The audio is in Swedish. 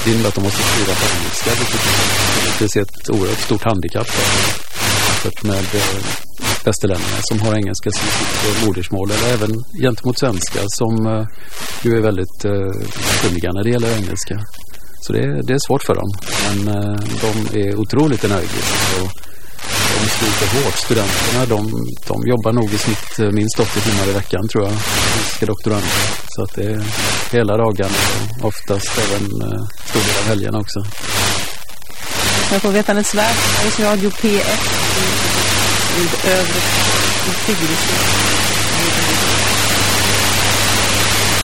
Det innebär att de måste skriva på engelska, vilket är ett oerhört stort handikapp med västerlänningar som har engelska som sitt modersmål, eller även gentemot svenska som ju är väldigt kunniga när det gäller engelska. Så det är svårt för dem, men de är otroligt energiska och de sliter hårt. Studenterna, de jobbar nog i snitt minst 80 timmar i veckan tror jag, ska doktorander. Så att det är hela dagarna och oftast även stor del av helgerna också. Jag får veta Vetandes Värld, Radio P1 i övre Tigris.